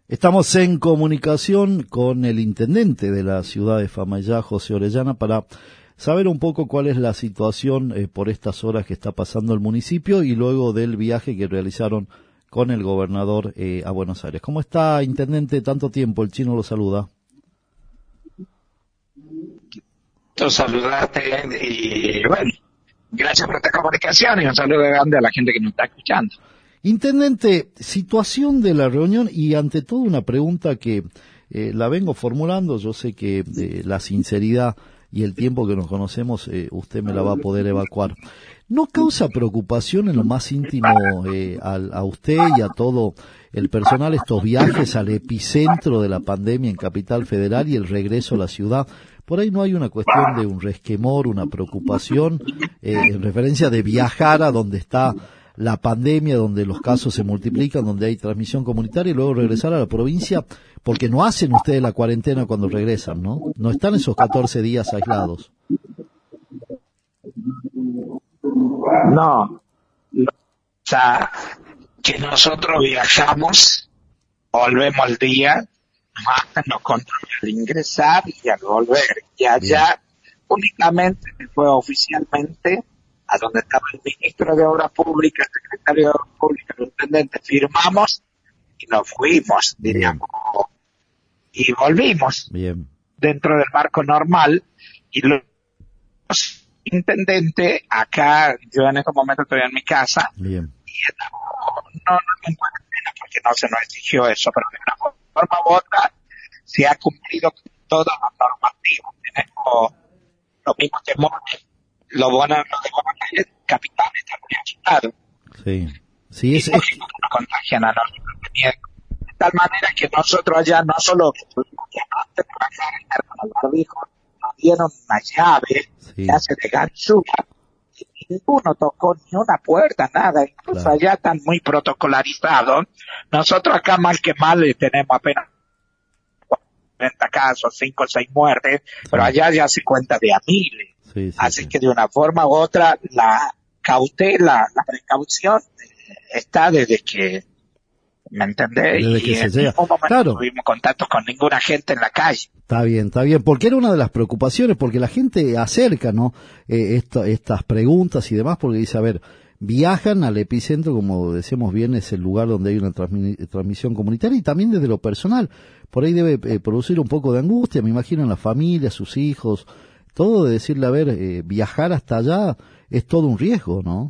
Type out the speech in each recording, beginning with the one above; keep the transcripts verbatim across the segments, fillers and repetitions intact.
Estamos en comunicación con el intendente de la ciudad de Famaillá, José Orellana, para saber un poco cuál es la situación eh, por estas horas que está pasando el municipio y luego del viaje que realizaron con el gobernador eh, a Buenos Aires. ¿Cómo está, intendente? Tanto tiempo, el chino lo saluda. Saludarte y bueno, gracias por esta comunicación y un saludo grande a la gente que nos está escuchando. Intendente, situación de la reunión y ante todo una pregunta que eh, la vengo formulando, yo sé que eh, la sinceridad y el tiempo que nos conocemos eh, usted me la va a poder evacuar. ¿No causa preocupación en lo más íntimo eh, a, a usted y a todo el personal estos viajes al epicentro de la pandemia en Capital Federal y el regreso a la ciudad? Por ahí no hay una cuestión de un resquemor, una preocupación eh, en referencia de viajar a donde está la pandemia, donde los casos se multiplican, donde hay transmisión comunitaria y luego regresar a la provincia, porque no hacen ustedes la cuarentena cuando regresan, ¿no? No están esos catorce días aislados. No, no, o sea, que nosotros viajamos, volvemos al día, nos controlan al ingresar y al volver, y allá bien. Únicamente se fue oficialmente a donde estaba el ministro de Obras Públicas, el secretario de Obras Públicas, el intendente, firmamos y nos fuimos, diríamos, bien. Y volvimos bien. Dentro del marco normal, y los intendentes, acá, yo en este momento estoy en mi casa, bien. Y no, no, no en cuarentena porque no se nos exigió eso, pero de una forma u otra se ha cumplido con todas las normativas. Tenemos los mismos temores. Lo bueno, lo de Buenos Aires, capital, está muy agitado. Sí. Sí, es, es... que no contagian a nosotros. De tal manera que nosotros allá no solo que antes de trabajar con el barbijo, nos dieron una llave sí. que hace de ganchura y ninguno tocó ni una puerta, nada. Incluso claro. allá están muy protocolarizados. Nosotros acá mal que mal tenemos apenas cuarenta casos, cinco o seis muertes, sí. pero allá ya se cuenta de a miles. Sí, sí, Así sí. que de una forma u otra la cautela, la precaución está desde que, ¿me entendés? Desde y que en se llega. ningún momento Claro. no tuvimos contacto con ninguna gente en la calle. Está bien, está bien, porque era una de las preocupaciones, porque la gente acerca, ¿no? Eh, esto, estas preguntas y demás, porque dice, a ver, viajan al epicentro, como decíamos bien, es el lugar donde hay una transmi transmisión comunitaria y también desde lo personal. Por ahí debe eh, producir un poco de angustia, me imagino, en la familia, sus hijos. Todo de decirle, a ver, eh, viajar hasta allá es todo un riesgo, ¿no?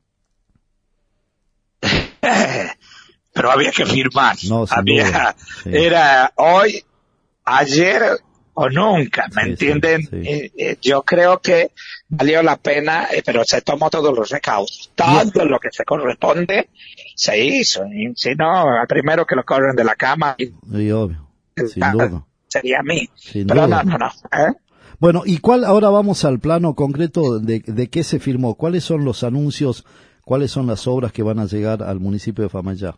Pero había que firmar. No, sin había, duda, sí. Era hoy, ayer o nunca, ¿me sí, entienden? Sí, sí. Eh, eh, yo creo que valió la pena, eh, pero se tomó todos los recaudos. Todo lo que se corresponde se hizo. Y si no, al primero que lo corren de la cama. Sí, obvio. Sin ah, duda. Sería a mí. Sin pero duda. no, no, no. ¿eh? Bueno, ¿y cuál, ahora vamos al plano concreto de, de qué se firmó? ¿Cuáles son los anuncios, cuáles son las obras que van a llegar al municipio de Famaillá?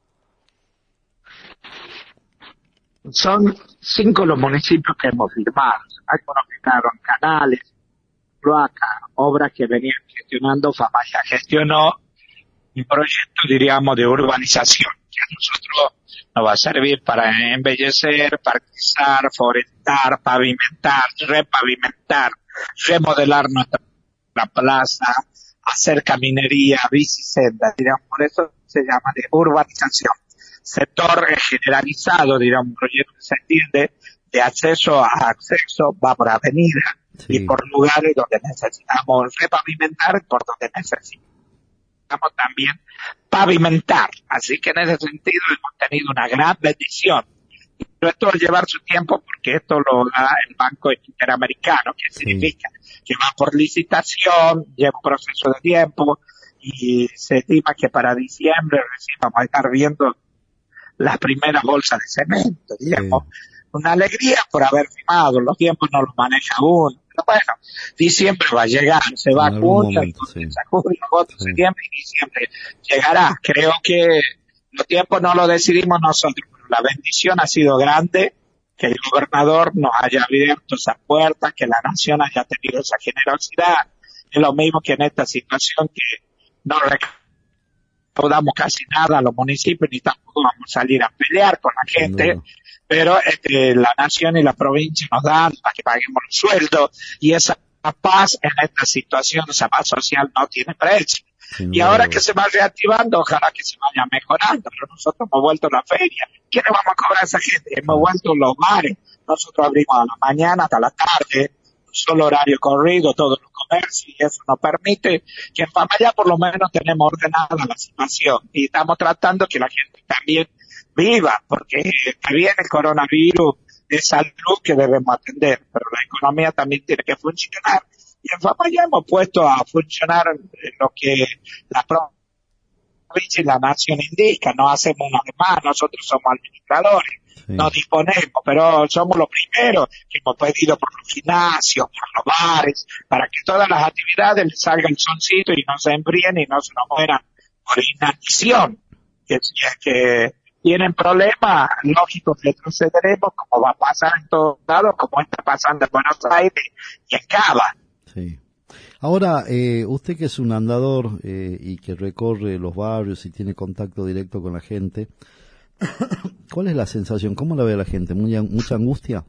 Son cinco los municipios que hemos firmado. Algunos firmaron canales, cloacas, obras que venían gestionando Famaillá. Gestionó un proyecto, diríamos, de urbanización, que a nosotros nos va a servir para embellecer, parquizar, forestar, pavimentar, repavimentar, remodelar nuestra plaza, hacer caminería, bicicenda, digamos, por eso se llama de urbanización. Sector generalizado, digamos, un proyecto que se entiende de acceso a acceso, va por avenida sí. y por lugares donde necesitamos repavimentar, por donde necesitamos también pavimentar. Así que en ese sentido hemos tenido una gran bendición. Pero esto va a llevar su tiempo porque esto lo da el Banco Interamericano, que sí. significa que va por licitación, lleva un proceso de tiempo y se estima que para diciembre recién vamos a estar viendo las primeras bolsas de cemento, digamos. Sí. Una alegría por haber firmado, los tiempos no los maneja uno. Pero bueno, diciembre va a llegar, se va a junio, entonces sí. julio, agosto, sí. septiembre y diciembre llegará. Creo que los tiempos no lo decidimos nosotros, pero la bendición ha sido grande, que el gobernador nos haya abierto esa puerta, que la nación haya tenido esa generosidad. Es lo mismo que en esta situación que no podamos casi nada a los municipios, ni tampoco vamos a salir a pelear con la gente, no. pero este, la nación y la provincia nos dan para que paguemos los sueldos, y esa paz en esta situación, esa paz social no tiene precio. Sin y duda. Ahora que se va reactivando, ojalá que se vaya mejorando, pero nosotros hemos vuelto a la feria. ¿Qué le vamos a cobrar a esa gente? Hemos vuelto a los bares, nosotros abrimos a la mañana hasta la tarde, solo horario corrido, todos los comercios, y eso nos permite que en Famayá por lo menos tenemos ordenada la situación, y estamos tratando que la gente también viva, porque viene el coronavirus de salud que debemos atender, pero la economía también tiene que funcionar, y en Famayá hemos puesto a funcionar lo que la provincia y la nación indican, no hacemos una demanda, nosotros somos administradores. Sí. No disponemos, pero somos los primeros que hemos pedido por los gimnasios, por los bares, para que todas las actividades les salga el soncito y no se enfríen y no se nos mueran por inanición. Que, que tienen problemas, lógico, retrocederemos, como va a pasar en todos lados, como está pasando en Buenos Aires y en Cava. Sí. Ahora, eh, usted que es un andador eh, y que recorre los barrios y tiene contacto directo con la gente, ¿cuál es la sensación? ¿Cómo la ve la gente? ¿Mucha, mucha angustia?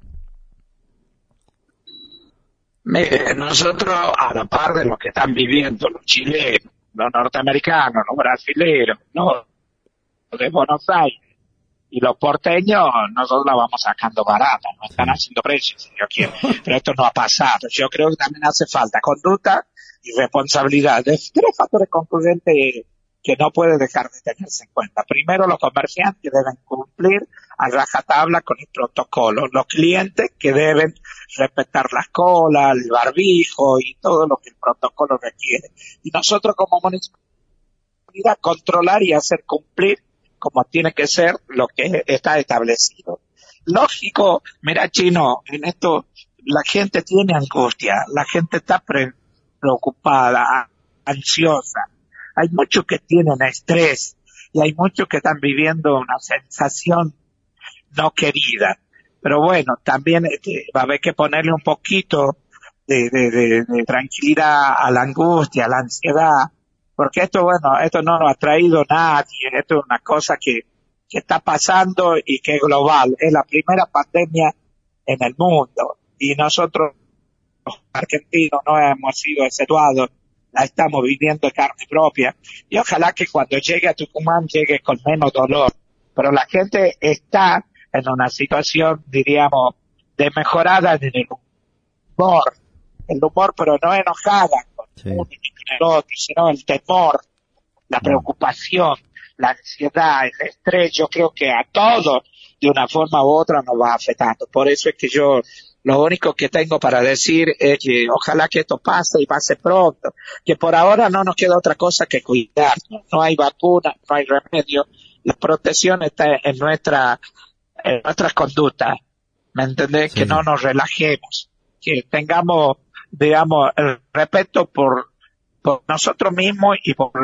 Mire, nosotros, a la par de lo que están viviendo los chilenos, los norteamericanos, los brasileños, ¿no? Los de Buenos Aires y los porteños, nosotros la vamos sacando barata, no están haciendo precios, si yo quiero, pero esto no ha pasado. Yo creo que también hace falta conducta y responsabilidad. De tres factores concluyentes que no puede dejar de tenerse en cuenta. Primero, los comerciantes deben cumplir a rajatabla con el protocolo. Los clientes que deben respetar las colas, el barbijo y todo lo que el protocolo requiere. Y nosotros como municipalidad controlar y hacer cumplir como tiene que ser lo que está establecido. Lógico, mira Chino, en esto la gente tiene angustia, la gente está pre- preocupada, ansiosa. Hay muchos que tienen estrés y hay muchos que están viviendo una sensación no querida. Pero bueno, también este, va a haber que ponerle un poquito de, de, de, de tranquilidad a la angustia, a la ansiedad, porque esto, bueno, esto no lo ha traído nadie, esto es una cosa que, que está pasando y que es global. Es la primera pandemia en el mundo y nosotros, los argentinos, no hemos sido exceptuados. La estamos viviendo de carne propia y ojalá que cuando llegue a Tucumán llegue con menos dolor, pero la gente está en una situación, diríamos, de mejorada en el humor, el humor pero no enojada con sí. uno ni con el otro, sino el temor, la preocupación, la ansiedad, el estrés. Yo creo que a todos de una forma u otra nos va afectando, por eso es que yo lo único que tengo para decir es que ojalá que esto pase y pase pronto, que por ahora no nos queda otra cosa que cuidarnos. No hay vacuna, no hay remedio, la protección está en nuestra, en nuestras conductas, ¿me entendés? Sí. Que no nos relajemos, que tengamos, digamos, el respeto por, por nosotros mismos y por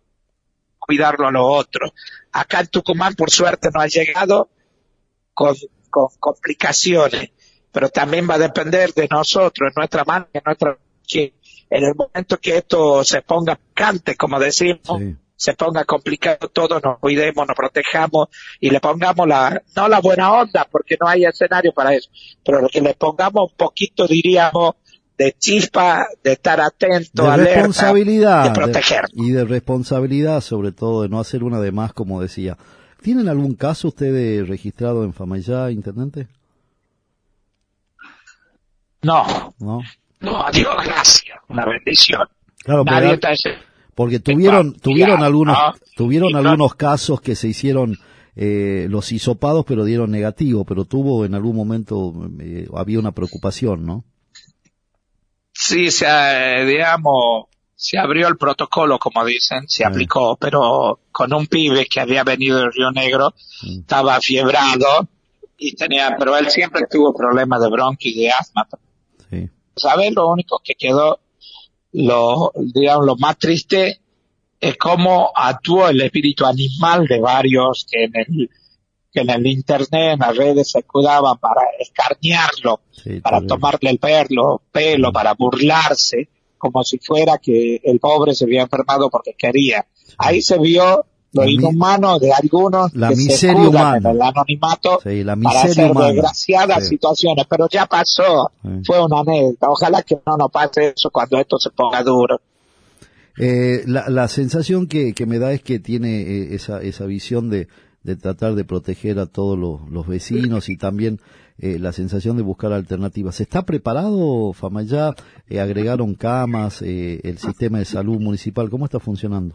cuidarlo a los otros. Acá en Tucumán, por suerte, no ha llegado con, con complicaciones, pero también va a depender de nosotros, en nuestra mano, en nuestra, que en el momento que esto se ponga picante, como decimos, sí. se ponga complicado todo, nos cuidemos, nos protejamos y le pongamos la, no la buena onda, porque no hay escenario para eso, pero que le pongamos un poquito, diríamos, de chispa, de estar atento, de alerta, responsabilidad, de proteger. De, y de responsabilidad, sobre todo, de no hacer una de más, como decía. ¿Tienen algún caso ustedes registrado en Famayá, intendente? No, no, no, a Dios gracias, una bendición. Claro, Nadie pero, está porque tuvieron, tuvieron ya, algunos, ¿no? tuvieron y algunos no, casos que se hicieron eh, los hisopados, pero dieron negativo, pero tuvo en algún momento eh, había una preocupación, ¿no? Sí, se, eh, digamos, se abrió el protocolo, como dicen, se eh. aplicó, pero con un pibe que había venido del Río Negro, mm. estaba fiebrado y tenía, pero él siempre tuvo problemas de bronquitis y de asma. Sí. ¿Sabes? Lo único que quedó, lo, digamos, lo más triste es cómo actuó el espíritu animal de varios que en el, que en el internet, en las redes se escudaban para escarnearlo, sí, para tomarle el pelo, pelo, sí. para burlarse, como si fuera que el pobre se había enfermado porque quería. Ahí se vio lo inhumano de algunos la que se miseria escudan en humana. el anonimato Sí, la para miseria hacer humana. desgraciadas Sí. situaciones, pero ya pasó, Sí. fue una anécdota. Ojalá que no nos pase eso cuando esto se ponga duro. Eh, la, la sensación que, que me da es que tiene eh, esa, esa visión de, de tratar de proteger a todos los, los vecinos y también eh, la sensación de buscar alternativas. ¿Está preparado, Famayá? Eh, ¿Agregaron camas? Eh, ¿El sistema de salud municipal? ¿Cómo está funcionando?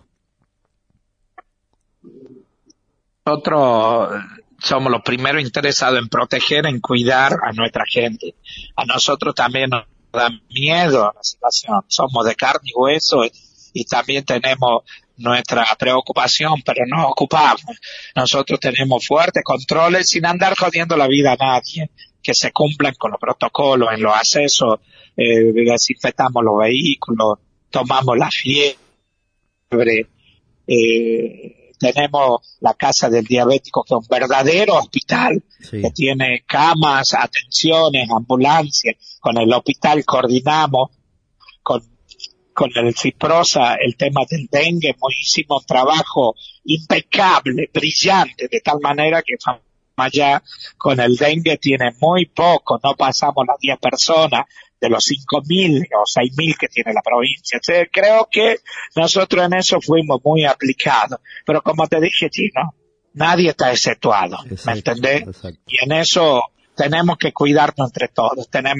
Nosotros somos los primeros interesados en proteger, en cuidar a nuestra gente. A nosotros también nos da miedo la situación. Somos de carne y hueso y, y también tenemos nuestra preocupación, pero nos ocupamos. Nosotros tenemos fuertes controles sin andar jodiendo la vida a nadie, que se cumplan con los protocolos en los accesos, eh, desinfectamos los vehículos, tomamos la fiebre, eh, tenemos la casa del diabético, que es un verdadero hospital, sí, que tiene camas, atenciones, ambulancias. Con el hospital coordinamos, con, con el Ciprosa, el tema del dengue, hicimos un trabajo impecable, brillante, de tal manera que allá con el dengue tiene muy poco, no pasamos las diez personas de los cinco mil o seis mil que tiene la provincia. Entonces, creo que nosotros en eso fuimos muy aplicados. Pero como te dije, Chino, nadie está exceptuado, exacto, ¿me entendés? Exacto. Y en eso tenemos que cuidarnos entre todos, tenemos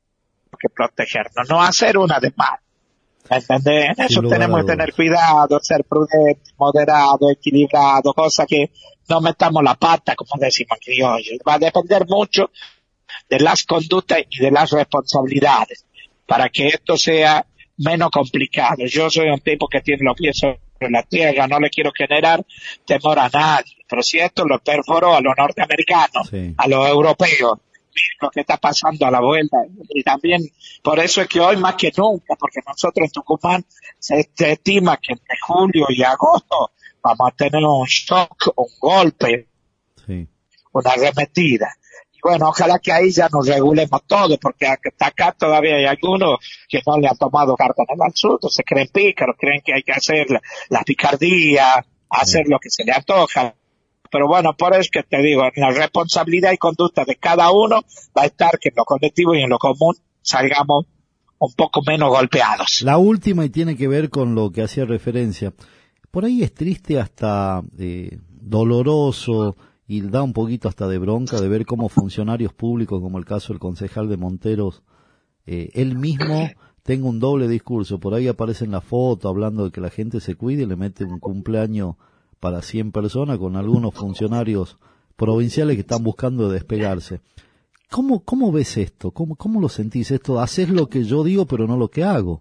que protegernos, no hacer una de más. ¿Me entendés? En eso tenemos que tener cuidado, ser prudentes, moderados, equilibrados, cosa que no metamos la pata, como decimos aquí hoy. Va a depender mucho de las conductas y de las responsabilidades para que esto sea menos complicado. Yo soy un tipo que tiene los pies sobre la tierra, no le quiero generar temor a nadie, pero si esto lo perforó a los norteamericanos, sí, a los europeos, lo que está pasando a la vuelta, y también por eso es que hoy más que nunca, porque nosotros en Tucumán se, se estima que entre julio y agosto vamos a tener un shock, un golpe, sí, una arremetida. Y bueno, ojalá que ahí ya nos regulemos todo, porque hasta acá todavía hay algunos que no le han tomado carta en el asunto, se creen pícaros, creen que hay que hacer la, la picardía, hacer sí, lo que se le antoja. Pero bueno, por eso que te digo, la responsabilidad y conducta de cada uno va a estar que en lo colectivo y en lo común salgamos un poco menos golpeados. La última, y tiene que ver con lo que hacía referencia. Por ahí es triste, hasta eh, doloroso, y da un poquito hasta de bronca de ver cómo funcionarios públicos, como el caso del concejal de Monteros, eh, él mismo tenga un doble discurso. Por ahí aparece en la foto hablando de que la gente se cuide y le mete un cumpleaños para cien personas con algunos funcionarios provinciales que están buscando despegarse. ¿Cómo, cómo ves esto? ¿Cómo, cómo lo sentís esto? Haces lo que yo digo, pero no lo que hago.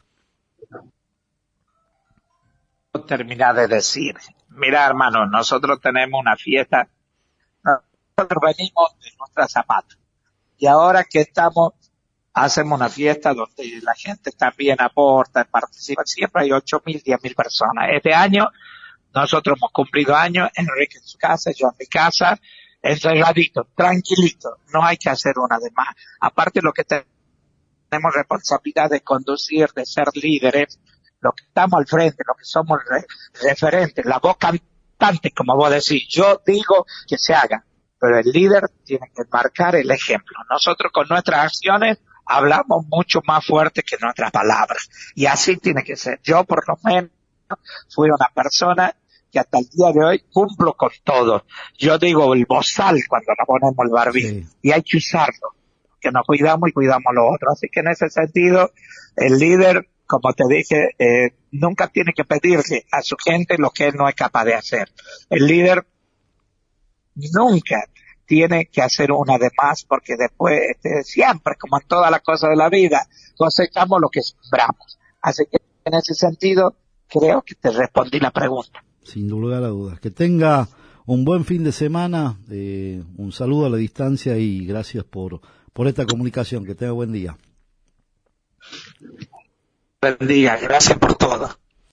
Terminar de decir, mira, hermano, nosotros tenemos una fiesta, nosotros venimos de nuestras zapatas, y ahora que estamos, hacemos una fiesta donde la gente también aporta, participa, siempre hay ocho mil, diez mil personas. Este año nosotros hemos cumplido años, Enrique en su casa, yo en mi casa, encerradito, tranquilito, no hay que hacer una de más. Aparte lo que te, tenemos responsabilidad de conducir, de ser líderes, lo que estamos al frente, lo que somos re, referentes, la voz cantante, como vos decís, yo digo que se haga, pero el líder tiene que marcar el ejemplo. Nosotros con nuestras acciones hablamos mucho más fuerte que nuestras palabras, y así tiene que ser. Yo por lo menos fui una persona que hasta el día de hoy cumplo con todo. Yo digo el bozal cuando nos ponemos el barbijo, sí, y hay que usarlo, que nos cuidamos y cuidamos a los otros. Así que en ese sentido, el líder, como te dije, eh, nunca tiene que pedirle a su gente lo que él no es capaz de hacer. El líder nunca tiene que hacer una de más, porque después, este, siempre, como en todas las cosas de la vida, cosechamos lo que sembramos. Así que en ese sentido, creo que te respondí la pregunta. Sin lugar a dudas. Que tenga un buen fin de semana, eh, un saludo a la distancia y gracias por, por esta comunicación. Que tenga buen día. Buen día, gracias por todo.